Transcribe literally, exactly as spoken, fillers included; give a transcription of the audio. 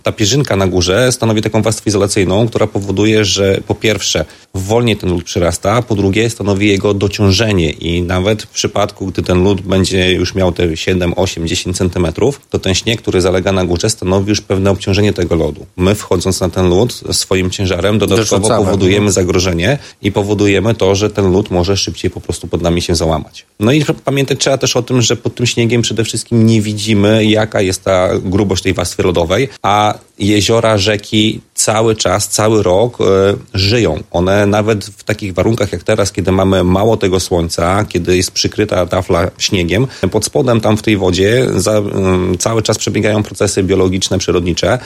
Ta pierzynka na górze stanowi taką warstwę izolacyjną, która powoduje, że po pierwsze wolniej ten lód przyrasta, po drugie stanowi jego dociążenie i nawet w przypadku, gdy ten lód będzie już miał te siedem, osiem, dziesięć centymetrów, to ten śnieg, który zalega na górze, stanowi już pewne obciążenie tego lodu. My wchodząc na ten lód swoim ciężarem dodatkowo Dorzucamy. powodujemy zagrożenie i powodujemy to, że ten lód może szybciej po prostu pod nami się załamać. No i pamiętać trzeba też o tym, że pod tym śniegiem przede wszystkim nie widzimy, jaka jest ta grubość tej warstwy lodowej, a jeziora, rzeki cały czas, cały rok e, żyją. One nawet w takich warunkach jak teraz, kiedy mamy mało tego słońca, kiedy jest przykryta tafla śniegiem, pod spodem tam w tej wodzie za, e, cały czas przebiegają procesy biologiczne, przyrodnicze,